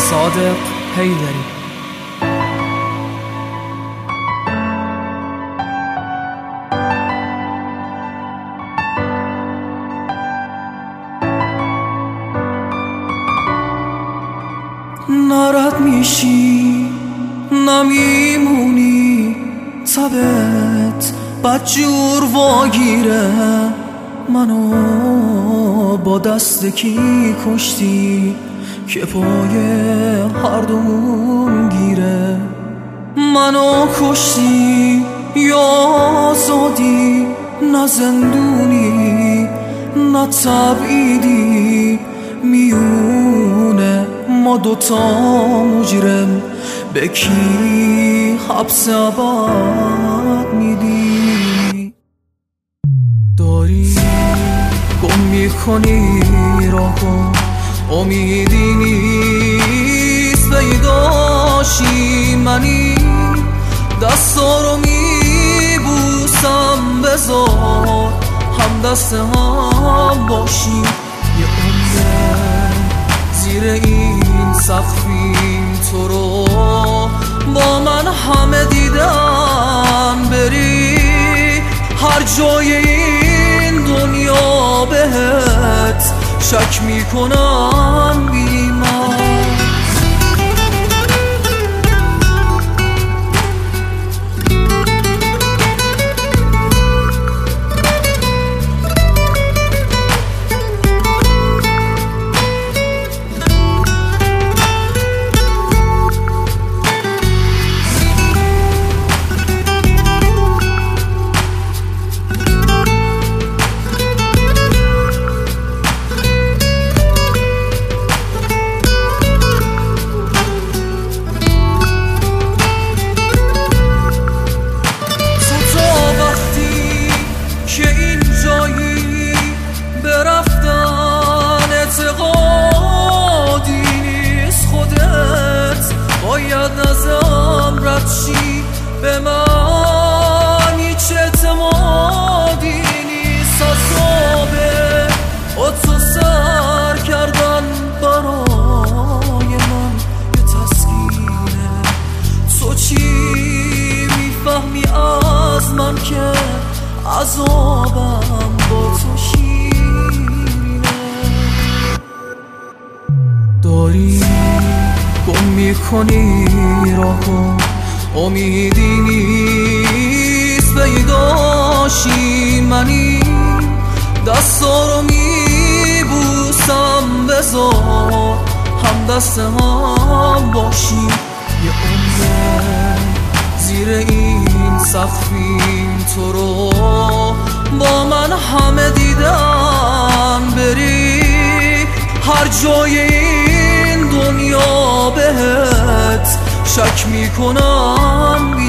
صادق حیدری. ناراحت میشی نمیمونی، تبت بدجور واگیره، منو با دست کی کشتی که پای هر دومون گیره. منو کشتی یا آزادی، نه زندونی نه تبعیدی، میونه ما دوتا مجرم، به کی حبس ابد میدی؟ داری گم میکنی راه کن، امیدی نیست پیداشی، منی دستا رو میبوسم، بذار هم دست هم باشیم. یه عمره زیر این سقفیم، تو رو با من همه دیدن، بری هر جای این دنیا بهت شک میکنن بی من. به من هیچ اعتمادی نیست، عذابه تو سر کردن برای من یه تسکینه. تو چی میفهمی از من که عذابم با تو شیرینه؟ داری گم میکنی راه کن، امیدی نیست پیداشی، منی دستا رو میبوسم، بذار هم دست هم باشیم. یه عمره زیر این سقفیم، تو رو با من همه دیدن، بری هر جای این دنیا بهت شک میکنم.